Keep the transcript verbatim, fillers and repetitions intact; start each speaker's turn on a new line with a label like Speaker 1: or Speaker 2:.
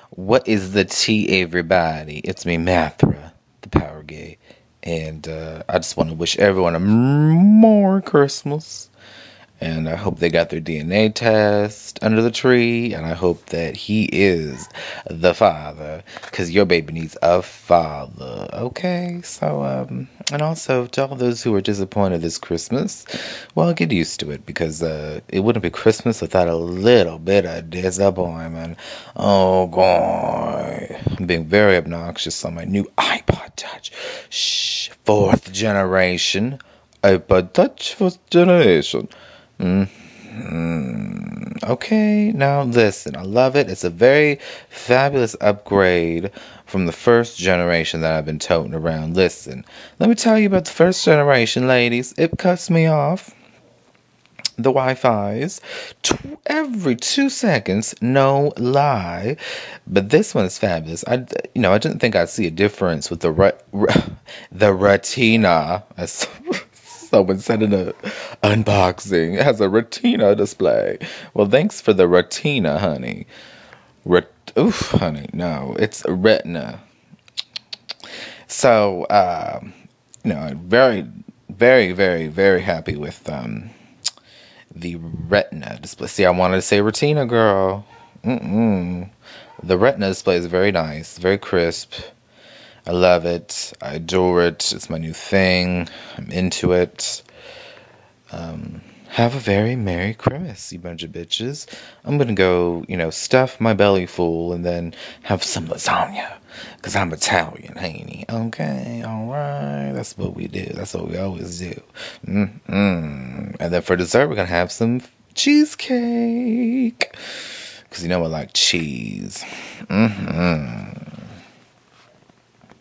Speaker 1: What is the tea, everybody? It's me, Mathra, the Power Gay. And uh, I just want to wish everyone a more Christmas. And I hope they got their D N A test under the tree. And I hope that he is the father. Because your baby needs a father. Okay? So, um, and also to all those who are disappointed this Christmas, well, get used to it. Because uh, it wouldn't be Christmas without a little bit of disappointment. Oh, God. I'm being very obnoxious on my new iPod Touch. Shh. Fourth generation. iPod Touch, fourth generation. Mm-hmm. Okay, now listen, I love it. It's a very fabulous upgrade from the first generation that I've been toting around. Listen, let me tell you about the first generation, ladies. It cuts me off. The Wi-Fi's t- every two seconds, no lie. But this one is fabulous. I, you know, I didn't think I'd see a difference with the re- re- the Retina. As someone said in a unboxing, it has a Retina display. Well, thanks for the Retina, honey. Ret- Oof, honey, no, it's a Retina. So, uh, you know, very, very, very, very happy with um. the Retina display. See, I wanted to say Retina, girl. Mm-mm. The Retina display is very nice, very crisp. I love it. I adore it. It's my new thing. I'm into it. Um, have a very Merry Christmas, you bunch of bitches. I'm gonna go, you know, stuff my belly full and then have some lasagna. Because I'm Italian, ain't I? Okay, alright. That's what we do. That's what we always do. Mm-mm. And then for dessert, we're gonna have some cheesecake. Because you know I like cheese. Mm-hmm.